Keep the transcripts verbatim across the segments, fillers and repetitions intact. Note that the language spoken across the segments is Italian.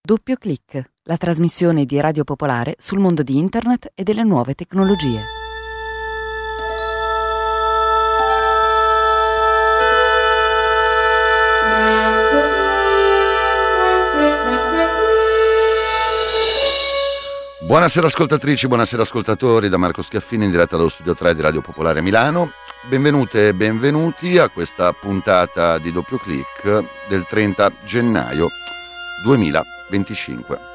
Doppio Clic, la trasmissione di Radio Popolare sul mondo di Internet e delle nuove tecnologie. Buonasera ascoltatrici, buonasera ascoltatori, da Marco Schiaffini in diretta dallo studio tre di Radio Popolare Milano. Benvenute e benvenuti a questa puntata di Doppio Clic del trenta gennaio duemilaventicinque.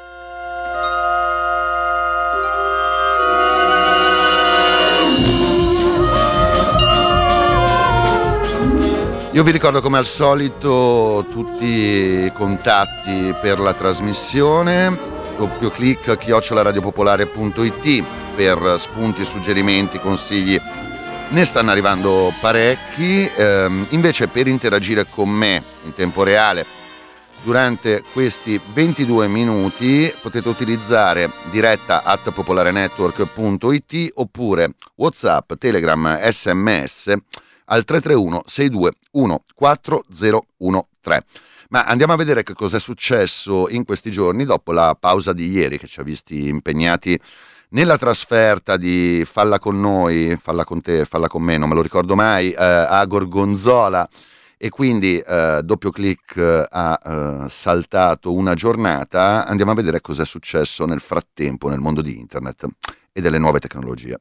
Io vi ricordo come al solito tutti i contatti per la trasmissione: doppio clic chiocciola radiopopolare punto it per spunti, suggerimenti, consigli. Ne stanno arrivando parecchi. Ehm, invece per interagire con me in tempo reale durante questi ventidue minuti potete utilizzare diretta at popolarenetwork punto it oppure WhatsApp, Telegram, sms al tre tre uno sei due uno quattro zero uno tre. Ma andiamo a vedere che cosa è successo in questi giorni dopo la pausa di ieri, che ci ha visti impegnati nella trasferta di Falla con noi, Falla con te, Falla con me, non me lo ricordo mai, eh, a Gorgonzola, e quindi eh, Doppio Clic eh, ha eh, saltato una giornata. Andiamo a vedere cosa è successo nel frattempo nel mondo di Internet e delle nuove tecnologie.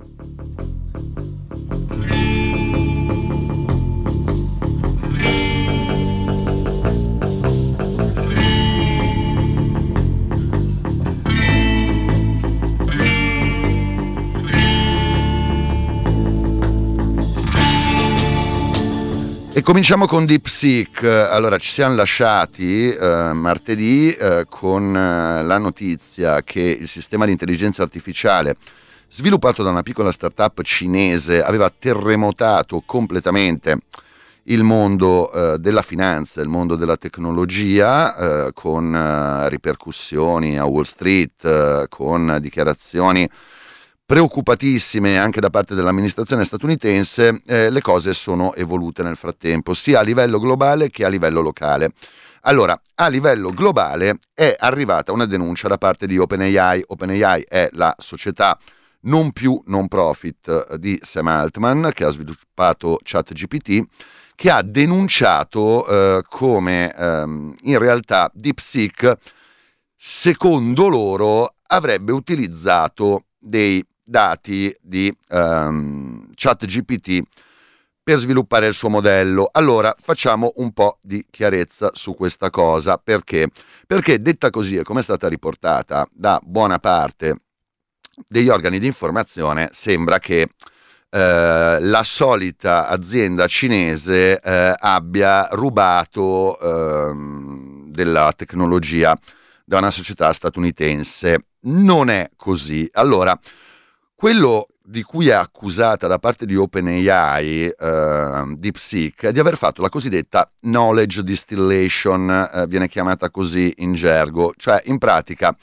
E cominciamo con DeepSeek. Allora, ci siamo lasciati eh, martedì eh, con eh, la notizia che il sistema di intelligenza artificiale sviluppato da una piccola startup cinese aveva terremotato completamente il mondo eh, della finanza, il mondo della tecnologia, eh, con eh, ripercussioni a Wall Street, eh, con dichiarazioni preoccupatissime anche da parte dell'amministrazione statunitense. Eh, le cose sono evolute nel frattempo, sia a livello globale che a livello locale. Allora, a livello globale è arrivata una denuncia da parte di OpenAI. OpenAI è la società non più non profit di Sam Altman, che ha sviluppato ChatGPT, che ha denunciato eh, come ehm, in realtà DeepSeek, secondo loro, avrebbe utilizzato dei dati di um, ChatGPT per sviluppare il suo modello. Allora, facciamo un po' di chiarezza su questa cosa. Perché? Perché detta così e come è stata riportata da buona parte degli organi di informazione, sembra che eh, la solita azienda cinese eh, abbia rubato eh, della tecnologia da una società statunitense. Non è così. Allora, quello di cui è accusata da parte di OpenAI eh, DeepSeek è di aver fatto la cosiddetta knowledge distillation, eh, viene chiamata così in gergo, cioè in pratica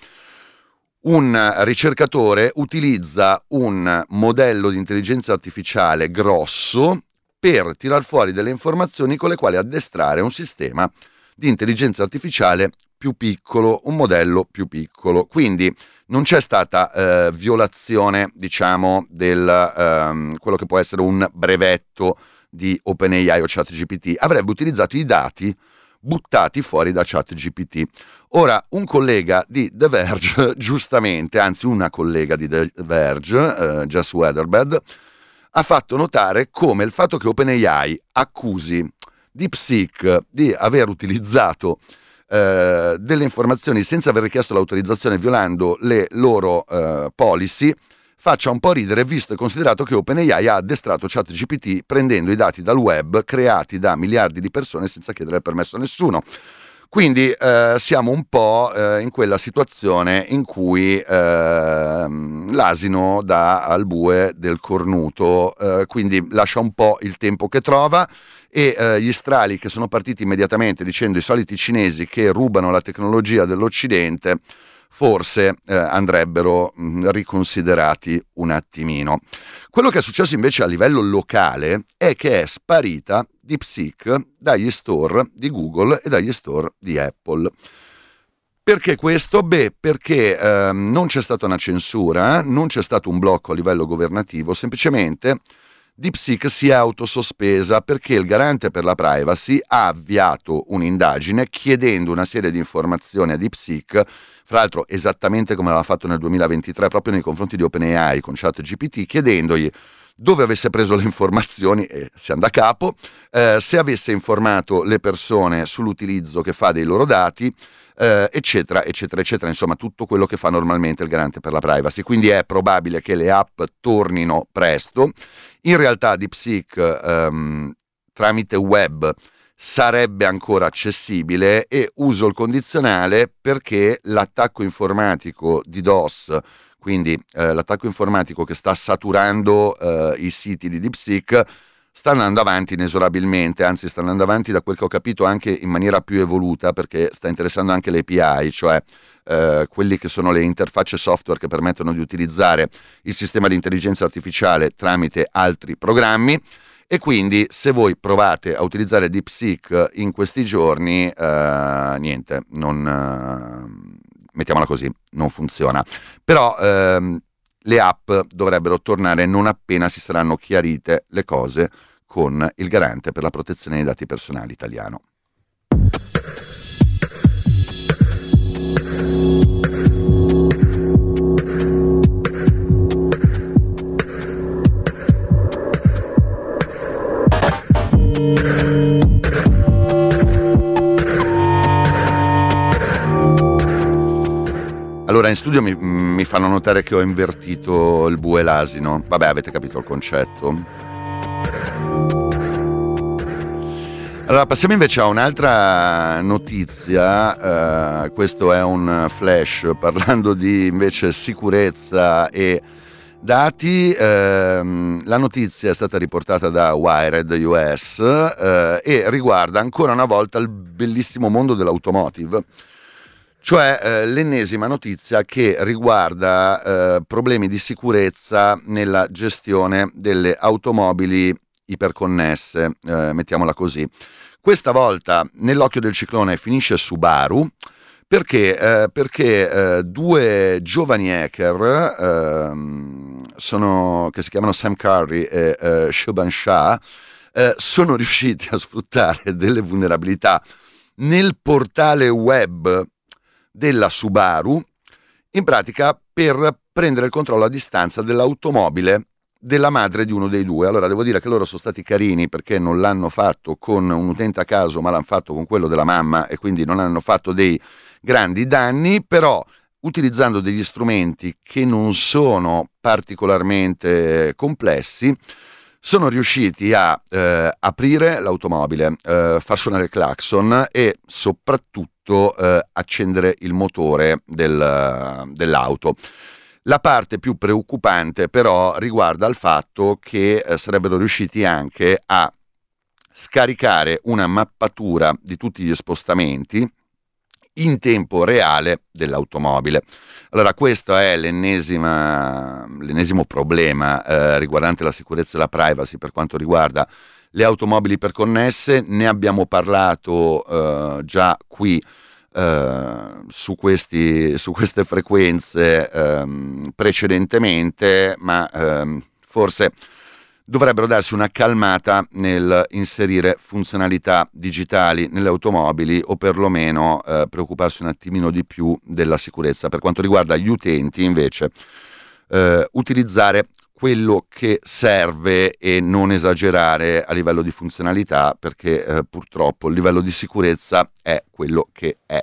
un ricercatore utilizza un modello di intelligenza artificiale grosso per tirar fuori delle informazioni con le quali addestrare un sistema di intelligenza artificiale più piccolo, un modello più piccolo. Quindi non c'è stata eh, violazione, diciamo, del ehm, quello che può essere un brevetto di OpenAI o ChatGPT. Avrebbe utilizzato i dati buttati fuori da ChatGPT. Ora, un collega di The Verge, giustamente, anzi una collega di The Verge, eh, Jess Weatherbed, ha fatto notare come il fatto che OpenAI accusi DeepSeek di aver utilizzato Uh, delle informazioni senza aver richiesto l'autorizzazione, violando le loro uh, policy, faccia un po' ridere, visto e considerato che OpenAI ha addestrato ChatGPT prendendo i dati dal web creati da miliardi di persone senza chiedere il permesso a nessuno. Quindi uh, siamo un po' uh, in quella situazione in cui uh, l'asino dà al bue del cornuto, uh, quindi lascia un po' il tempo che trova. E eh, gli strali che sono partiti immediatamente dicendo i soliti cinesi che rubano la tecnologia dell'Occidente forse eh, andrebbero mh, riconsiderati un attimino. Quello che è successo invece a livello locale è che è sparita DeepSeek dagli store di Google e dagli store di Apple. Perché questo? Beh, perché eh, non c'è stata una censura, non c'è stato un blocco a livello governativo, semplicemente DeepSeek si è autosospesa perché il garante per la privacy ha avviato un'indagine chiedendo una serie di informazioni a DeepSeek, fra l'altro esattamente come aveva fatto nel duemilaventitré proprio nei confronti di OpenAI con ChatGPT, chiedendogli dove avesse preso le informazioni, e siamo da capo, eh, se avesse informato le persone sull'utilizzo che fa dei loro dati, eh, eccetera, eccetera, eccetera, insomma tutto quello che fa normalmente il garante per la privacy. Quindi è probabile che le app tornino presto. In realtà DeepSeek ehm, tramite web sarebbe ancora accessibile, e uso il condizionale perché l'attacco informatico di DOS, quindi eh, l'attacco informatico che sta saturando eh, i siti di DeepSeek, sta andando avanti inesorabilmente, anzi sta andando avanti da quel che ho capito anche in maniera più evoluta, perché sta interessando anche le A P I, cioè eh, quelli che sono le interfacce software che permettono di utilizzare il sistema di intelligenza artificiale tramite altri programmi. E quindi se voi provate a utilizzare DeepSeek in questi giorni, eh, niente, non, eh, mettiamola così, non funziona. Però ehm, le app dovrebbero tornare non appena si saranno chiarite le cose con il garante per la protezione dei dati personali italiano. Allora, in studio mi, mi fanno notare che ho invertito il bue e l'asino. Vabbè, avete capito il concetto. Allora, passiamo invece a un'altra notizia. Uh, questo è un flash parlando di invece sicurezza e dati. Uh, la notizia è stata riportata da Wired U S uh, e riguarda ancora una volta il bellissimo mondo dell'automotive. Cioè eh, l'ennesima notizia che riguarda eh, problemi di sicurezza nella gestione delle automobili iperconnesse, eh, mettiamola così. Questa volta nell'occhio del ciclone finisce Subaru, perché, eh, perché eh, due giovani hacker eh, sono, che si chiamano Sam Curry e eh, Shubhan Shah, eh, sono riusciti a sfruttare delle vulnerabilità nel portale web della Subaru, in pratica per prendere il controllo a distanza dell'automobile della madre di uno dei due. Allora devo dire che loro sono stati carini, perché non l'hanno fatto con un utente a caso, ma l'hanno fatto con quello della mamma, e quindi non hanno fatto dei grandi danni, però utilizzando degli strumenti che non sono particolarmente complessi sono riusciti a eh, aprire l'automobile, eh, far suonare il clacson e soprattutto eh, accendere il motore del, dell'auto. La parte più preoccupante però riguarda il fatto che eh, sarebbero riusciti anche a scaricare una mappatura di tutti gli spostamenti in tempo reale dell'automobile. Allora, questo è l'ennesima, l'ennesimo problema eh, riguardante la sicurezza e la privacy per quanto riguarda le automobili iperconnesse. Ne abbiamo parlato eh, già qui eh, su, questi, su queste frequenze eh, precedentemente, ma eh, forse dovrebbero darsi una calmata nel inserire funzionalità digitali nelle automobili, o perlomeno eh, preoccuparsi un attimino di più della sicurezza. Per quanto riguarda gli utenti invece, eh, utilizzare quello che serve e non esagerare a livello di funzionalità, perché eh, purtroppo il livello di sicurezza è quello che è.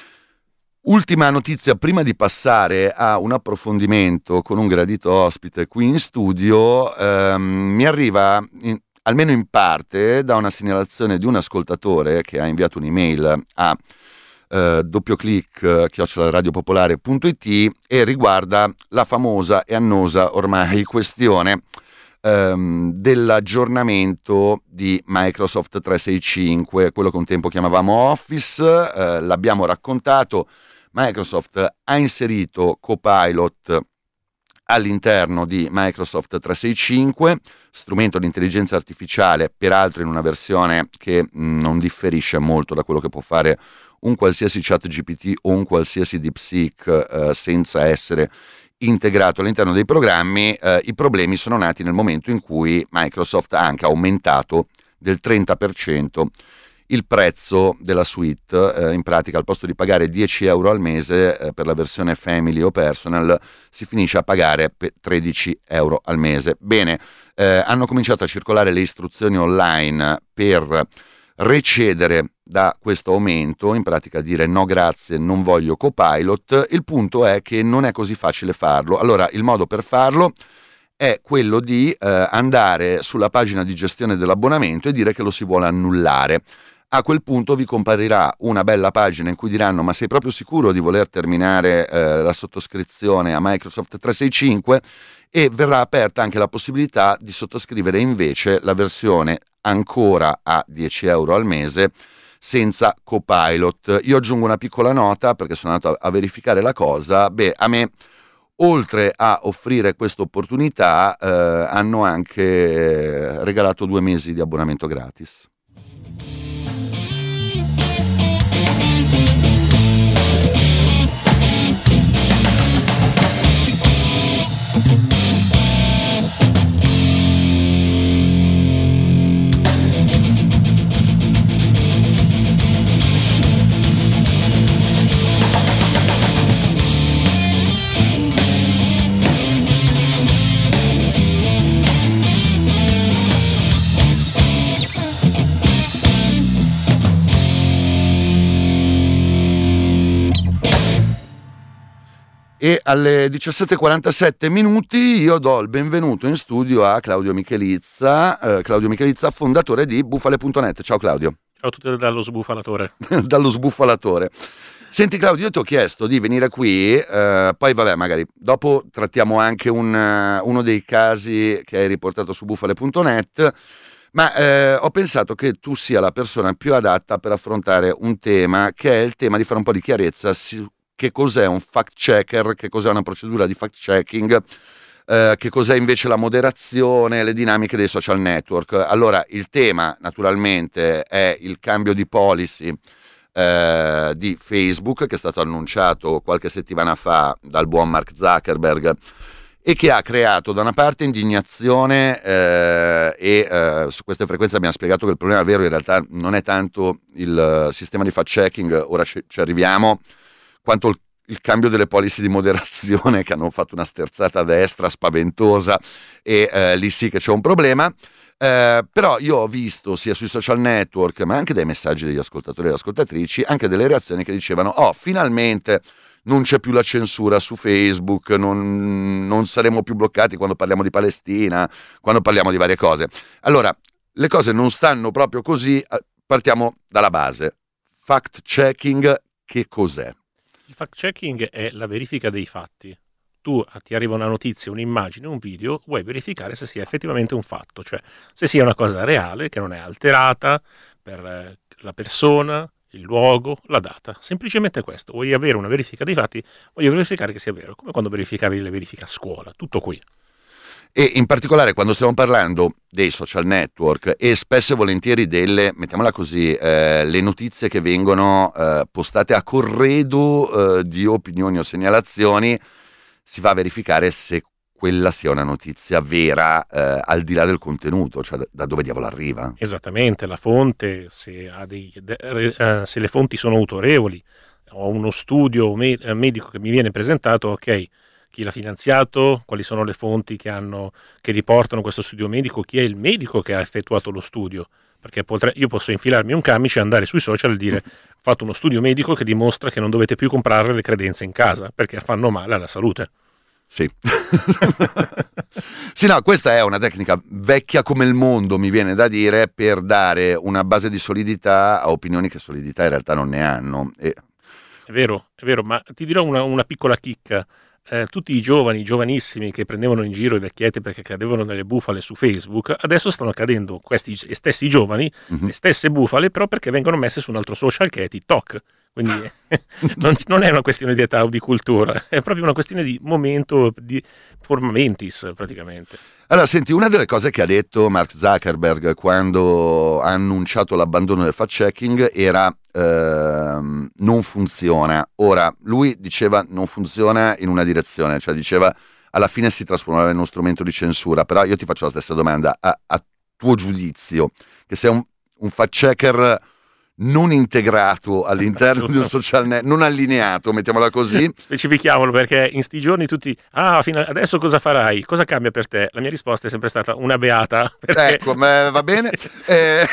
Ultima notizia prima di passare a un approfondimento con un gradito ospite qui in studio, ehm, mi arriva in, almeno in parte da una segnalazione di un ascoltatore che ha inviato un'email a eh, doppioclic chiocciola radiopopolare punto it e riguarda la famosa e annosa ormai questione ehm, dell'aggiornamento di Microsoft trecentosessantacinque, quello che un tempo chiamavamo Office. Eh, l'abbiamo raccontato. Microsoft ha inserito Copilot all'interno di Microsoft trecentosessantacinque, strumento di intelligenza artificiale, peraltro in una versione che mh, non differisce molto da quello che può fare un qualsiasi chat G P T o un qualsiasi DeepSeek eh, senza essere integrato all'interno dei programmi. Eh, i problemi sono nati nel momento in cui Microsoft ha anche aumentato del trenta per cento il prezzo della suite. Eh, in pratica, al posto di pagare dieci euro al mese eh, per la versione Family o Personal, si finisce a pagare per tredici euro al mese. Bene, eh, hanno cominciato a circolare le istruzioni online per recedere da questo aumento, in pratica dire no grazie, non voglio Copilot. Il punto è che non è così facile farlo. Allora, il modo per farlo è quello di eh, andare sulla pagina di gestione dell'abbonamento e dire che lo si vuole annullare. A quel punto vi comparirà una bella pagina in cui diranno: ma sei proprio sicuro di voler terminare eh, la sottoscrizione a Microsoft trecentosessantacinque? E verrà aperta anche la possibilità di sottoscrivere invece la versione ancora a dieci euro al mese senza Copilot. Io aggiungo una piccola nota, perché sono andato a verificare la cosa. Beh, a me, oltre a offrire questa opportunità, eh, hanno anche regalato due mesi di abbonamento gratis. E alle diciassette e quarantasette minuti io do il benvenuto in studio a Claudio Michelizza, eh, Claudio Michelizza, fondatore di Bufale punto net. Ciao Claudio. Ciao a tutti dallo sbuffalatore. Dallo sbuffalatore. Senti Claudio, io ti ho chiesto di venire qui, eh, poi vabbè, magari dopo trattiamo anche un, uh, uno dei casi che hai riportato su Bufale punto net, ma eh, ho pensato che tu sia la persona più adatta per affrontare un tema che è il tema di fare un po' di chiarezza su che cos'è un fact checker, che cos'è una procedura di fact checking, eh, che cos'è invece la moderazione, le dinamiche dei social network. Allora, il tema naturalmente è il cambio di policy eh, di Facebook, che è stato annunciato qualche settimana fa dal buon Mark Zuckerberg e che ha creato da una parte indignazione eh, e eh, su queste frequenze abbiamo spiegato che il problema vero in realtà non è tanto il uh, sistema di fact checking, ora ci, ci arriviamo, quanto il, il cambio delle policy di moderazione, che hanno fatto una sterzata a destra spaventosa e eh, lì sì che c'è un problema. Eh, però io ho visto sia sui social network, ma anche dai messaggi degli ascoltatori e ascoltatrici, anche delle reazioni che dicevano: oh, finalmente non c'è più la censura su Facebook, non, non saremo più bloccati quando parliamo di Palestina, quando parliamo di varie cose. Allora, le cose non stanno proprio così. Partiamo dalla base. Fact checking, che cos'è? Il fact checking è la verifica dei fatti. Tu ti arriva una notizia, un'immagine, un video, vuoi verificare se sia effettivamente un fatto, cioè se sia una cosa reale, che non è alterata per la persona, il luogo, la data. Semplicemente questo. Vuoi avere una verifica dei fatti, voglio verificare che sia vero, come quando verificavi le verifiche a scuola, tutto qui. E in particolare quando stiamo parlando dei social network e spesso e volentieri delle, mettiamola così, eh, le notizie che vengono eh, postate a corredo eh, di opinioni o segnalazioni, si va a verificare se quella sia una notizia vera eh, al di là del contenuto, cioè da, da dove diavolo arriva. Esattamente, la fonte, se, ha dei, de, uh, se le fonti sono autorevoli, ho uno studio me, medico che mi viene presentato, ok, chi l'ha finanziato, quali sono le fonti che, hanno, che riportano questo studio medico, chi è il medico che ha effettuato lo studio, perché potrei, io posso infilarmi un camice e andare sui social e dire ho fatto uno studio medico che dimostra che non dovete più comprare le credenze in casa perché fanno male alla salute. Sì. Sì, no, questa è una tecnica vecchia come il mondo, mi viene da dire, per dare una base di solidità a opinioni che solidità in realtà non ne hanno. E... È vero, è vero, ma ti dirò una, una piccola chicca. Eh, tutti i giovani, giovanissimi che prendevano in giro i vecchietti perché cadevano nelle bufale su Facebook, adesso stanno cadendo questi stessi giovani, mm-hmm. le stesse bufale, però perché vengono messe su un altro social che è TikTok. Quindi non, non è una questione di età o di cultura, è proprio una questione di momento, di forma mentis praticamente. Allora, senti, una delle cose che ha detto Mark Zuckerberg quando ha annunciato l'abbandono del fact-checking era ehm, non funziona. Ora, lui diceva non funziona in una direzione, cioè diceva alla fine si trasformerà in uno strumento di censura, però io ti faccio la stessa domanda, a, a tuo giudizio, che sei un, un fact-checker non integrato all'interno di un social network, non allineato, mettiamola così. Specifichiamolo, perché in sti giorni tutti, ah, fino adesso cosa farai? Cosa cambia per te? La mia risposta è sempre stata una beata. Perché... Ecco, ma va bene. Eh,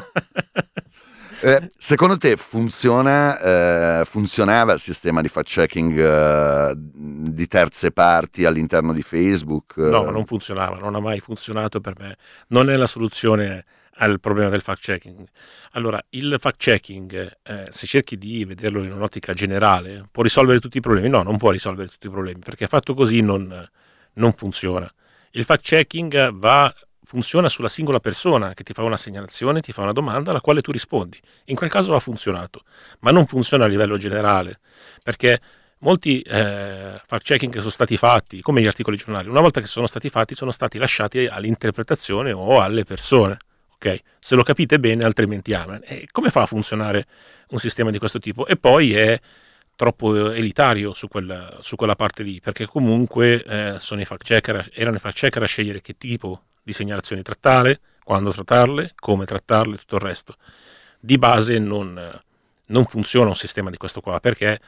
eh, secondo te funziona, eh, funzionava il sistema di fact-checking eh, di terze parti all'interno di Facebook? No, non funzionava, non ha mai funzionato per me. Non è la soluzione al problema del fact-checking. Allora, il fact-checking, eh, se cerchi di vederlo in un'ottica generale, può risolvere tutti i problemi? No, non può risolvere tutti i problemi, perché fatto così non, non funziona. Il fact-checking va, funziona sulla singola persona che ti fa una segnalazione, ti fa una domanda alla quale tu rispondi. In quel caso ha funzionato, ma non funziona a livello generale, perché molti eh, fact-checking che sono stati fatti, come gli articoli giornali, una volta che sono stati fatti, sono stati lasciati all'interpretazione o alle persone. Okay. Se lo capite bene, altrimenti amen. E come fa a funzionare un sistema di questo tipo? E poi è troppo elitario su quella, su quella parte lì, perché comunque eh, sono i fact checker, erano i fact checker a scegliere che tipo di segnalazioni trattare, quando trattarle, come trattarle, tutto il resto. Di base non, non funziona un sistema di questo qua, perché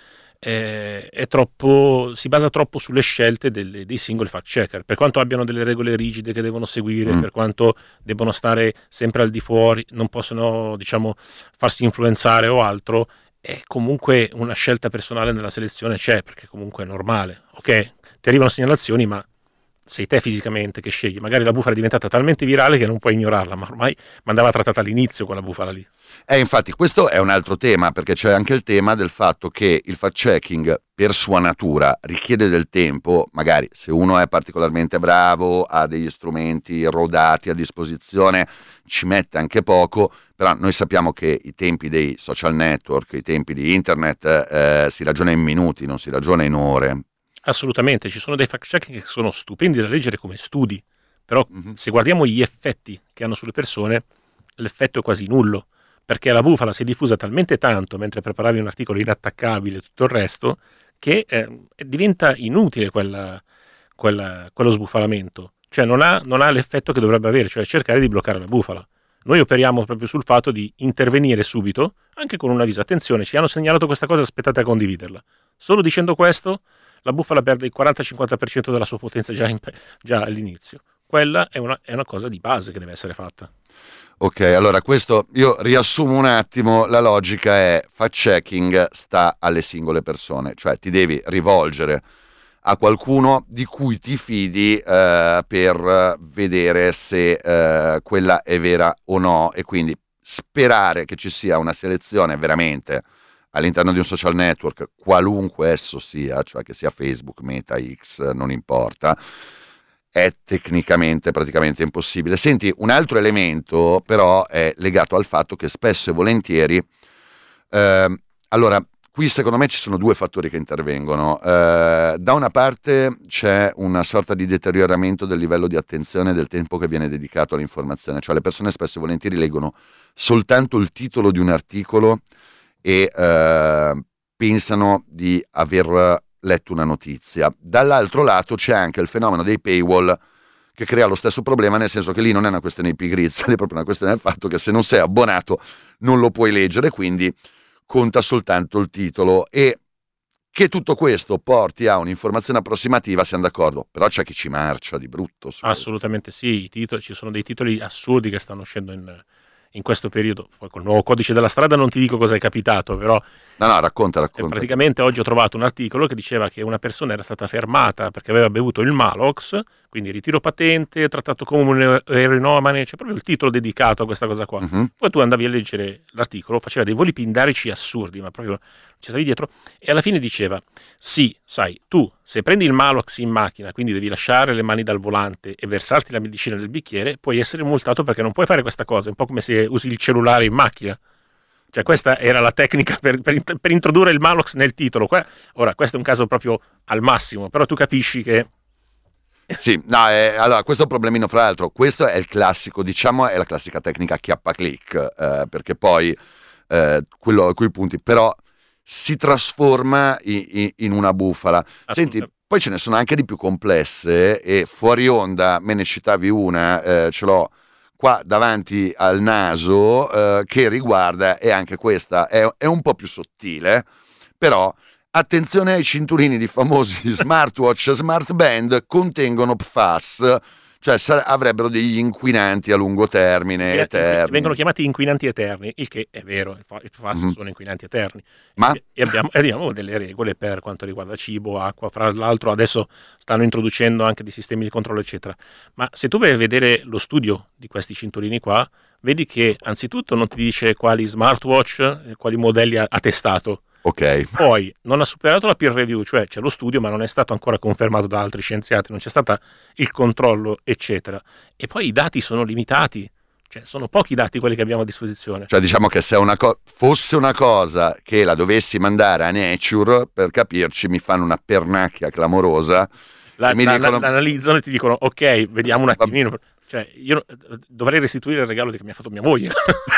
è, è troppo, si basa troppo sulle scelte delle, dei singoli fact checker, per quanto abbiano delle regole rigide che devono seguire, mm. per quanto debbano stare sempre al di fuori, non possono, diciamo, farsi influenzare o altro, è comunque una scelta personale nella selezione, c'è, perché comunque è normale. Ok, ti arrivano segnalazioni, ma sei te fisicamente che scegli. Magari la bufala è diventata talmente virale che non puoi ignorarla, ma ormai andava trattata all'inizio quella bufala lì. Eh, infatti questo è un altro tema, perché c'è anche il tema del fatto che il fact-checking per sua natura richiede del tempo. Magari se uno è particolarmente bravo, ha degli strumenti rodati a disposizione, ci mette anche poco, però noi sappiamo che i tempi dei social network, i tempi di internet eh, si ragiona in minuti, non si ragiona in ore. Assolutamente, ci sono dei fact-checking che sono stupendi da leggere come studi, però mm-hmm. se guardiamo gli effetti che hanno sulle persone, l'effetto è quasi nullo, perché la bufala si è diffusa talmente tanto mentre preparavi un articolo inattaccabile e tutto il resto, che eh, diventa inutile quella, quella, quello sbufalamento, cioè non ha, non ha l'effetto che dovrebbe avere, cioè cercare di bloccare la bufala. Noi operiamo proprio sul fatto di intervenire subito, anche con un avviso, attenzione, ci hanno segnalato questa cosa, aspettate a condividerla. Solo dicendo questo, la bufala perde il quaranta cinquanta per cento della sua potenza già, in, già all'inizio. Quella è una, è una cosa di base che deve essere fatta. Ok, allora questo io riassumo un attimo, la logica è fact-checking sta alle singole persone, cioè ti devi rivolgere a qualcuno di cui ti fidi eh, per vedere se eh, quella è vera o no, e quindi sperare che ci sia una selezione veramente all'interno di un social network, qualunque esso sia, cioè che sia Facebook, Meta, X, non importa, è tecnicamente praticamente impossibile. Senti, un altro elemento però è legato al fatto che spesso e volentieri, eh, allora, qui secondo me ci sono due fattori che intervengono. Eh, da una parte c'è una sorta di deterioramento del livello di attenzione e del tempo che viene dedicato all'informazione, cioè le persone spesso e volentieri leggono soltanto il titolo di un articolo e eh, pensano di aver letto una notizia. Dall'altro lato c'è anche il fenomeno dei paywall che crea lo stesso problema, nel senso che lì non è una questione di pigrizia, è proprio una questione del fatto che se non sei abbonato non lo puoi leggere, quindi conta soltanto il titolo. E che tutto questo porti a un'informazione approssimativa, siamo d'accordo, però c'è chi ci marcia di brutto. Assolutamente questo. Sì, i titoli, ci sono dei titoli assurdi che stanno uscendo in... in questo periodo. Poi col nuovo codice della strada non ti dico cosa è capitato, però no no racconta racconta praticamente oggi ho trovato un articolo che diceva che una persona era stata fermata perché aveva bevuto il Malox, quindi ritiro patente, trattato come un eroinomane, c'è proprio il titolo dedicato a questa cosa qua. Uh-huh. Poi tu andavi a leggere l'articolo, faceva dei voli pindarici assurdi, ma proprio ci stavi dietro, e alla fine diceva sì, sai, tu se prendi il Malox in macchina, quindi devi lasciare le mani dal volante e versarti la medicina nel bicchiere, puoi essere multato perché non puoi fare questa cosa, è un po' come se usi il cellulare in macchina. Cioè questa era la tecnica per, per, per introdurre il Malox nel titolo. Ora, questo è un caso proprio al massimo, però tu capisci che... Sì, no, eh, allora questo è un problemino, fra l'altro, questo è il classico, diciamo, è la classica tecnica chiappa click, eh, perché poi eh, quello, quei punti, però si trasforma in, in, in una bufala. Senti, poi ce ne sono anche di più complesse e fuori onda, me ne citavi una, eh, ce l'ho qua davanti al naso, eh, che riguarda, e anche questa è, è un po' più sottile, però attenzione ai cinturini di famosi smartwatch, smart band contengono P F A S, cioè sare- avrebbero degli inquinanti a lungo termine, eterni. Vengono chiamati inquinanti eterni, il che è vero, i P F A S mm. sono inquinanti eterni. Ma? E abbiamo, e abbiamo delle regole per quanto riguarda cibo, acqua, fra l'altro adesso stanno introducendo anche dei sistemi di controllo, eccetera. Ma se tu vai a vedere lo studio di questi cinturini qua, vedi che anzitutto non ti dice quali smartwatch, quali modelli ha, ha testato. Ok. Poi non ha superato la peer review, cioè c'è lo studio ma non è stato ancora confermato da altri scienziati, non c'è stato il controllo, eccetera. E poi i dati sono limitati, cioè sono pochi dati quelli che abbiamo a disposizione. Cioè diciamo che se una co- fosse una cosa che la dovessi mandare a Nature, per capirci, mi fanno una pernacchia clamorosa. La, mi la, dicono... l'analizzano e ti dicono ok, vediamo un attimino. Cioè, io dovrei restituire il regalo che mi ha fatto mia moglie.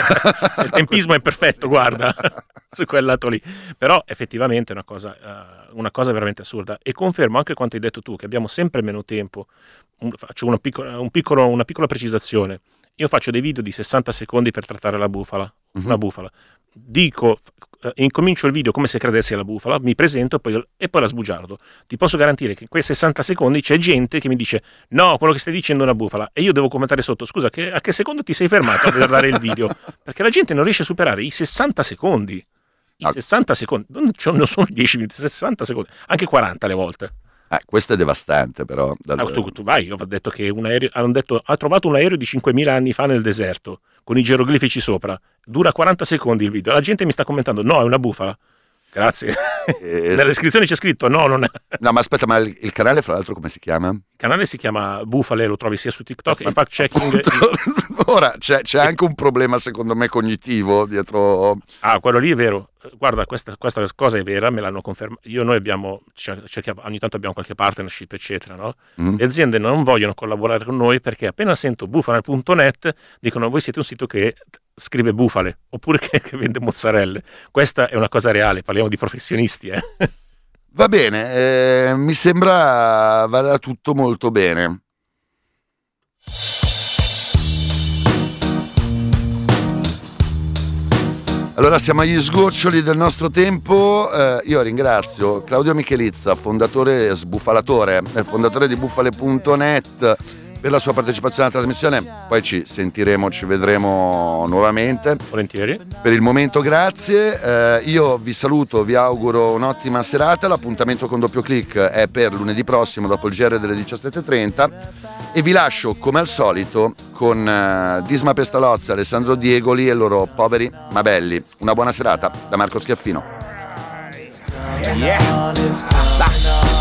Il tempismo è perfetto, guarda, su quel lato lì. Però effettivamente è una cosa, uh, una cosa veramente assurda. E confermo anche quanto hai detto tu, che abbiamo sempre meno tempo. Un, faccio una piccola, un piccolo, una piccola precisazione. Io faccio dei video di sessanta secondi per trattare la bufala, uh-huh. una bufala. Dico, uh, incomincio il video come se credessi alla bufala, mi presento e poi, e poi la sbugiardo. Ti posso garantire che in quei sessanta secondi c'è gente che mi dice no, quello che stai dicendo è una bufala, e io devo commentare sotto, scusa, che, a che secondo ti sei fermato a guardare il video? Perché la gente non riesce a superare i sessanta secondi. I ah. sessanta secondi, non, cioè, non sono dieci minuti, sessanta secondi, anche quaranta le volte. Eh, questo è devastante, però. Dal... Ah, tu, tu vai, io ho detto che un aereo, hanno detto, ha trovato un aereo di cinquemila anni fa nel deserto, con i geroglifici sopra, dura quaranta secondi il video, la gente mi sta commentando, no, è una bufala. Grazie. Eh, Nella descrizione c'è scritto no, non è. No, ma aspetta, ma il, il canale fra l'altro come si chiama? Il canale si chiama Bufale, lo trovi sia su TikTok e fact checking. Ora c'è, c'è anche un problema secondo me cognitivo dietro. Ah, quello lì è vero. Guarda, questa, questa cosa è vera, me l'hanno confermato. Io noi abbiamo, cerchiamo, ogni tanto abbiamo qualche partnership, eccetera, no? Mm. Le aziende non vogliono collaborare con noi perché appena sento bufale punto net dicono voi siete un sito che scrive bufale oppure che, che vende mozzarelle. Questa è una cosa reale, parliamo di professionisti, eh. Va bene, eh, mi sembra vada tutto molto bene. Allora siamo agli sgoccioli del nostro tempo, eh, io ringrazio Claudio Michelizza, fondatore e sbufalatore, fondatore di bufale punto net, per la sua partecipazione alla trasmissione. Poi ci sentiremo, ci vedremo nuovamente. Volentieri. Per il momento grazie, eh, io vi saluto, vi auguro un'ottima serata. L'appuntamento con Doppio Click è per lunedì prossimo dopo il G R delle diciassette e trenta e vi lascio come al solito con eh, Disma Pestalozzi, Alessandro Diegoli e loro Poveri ma Belli. Una buona serata da Marco Schiaffino. Yeah.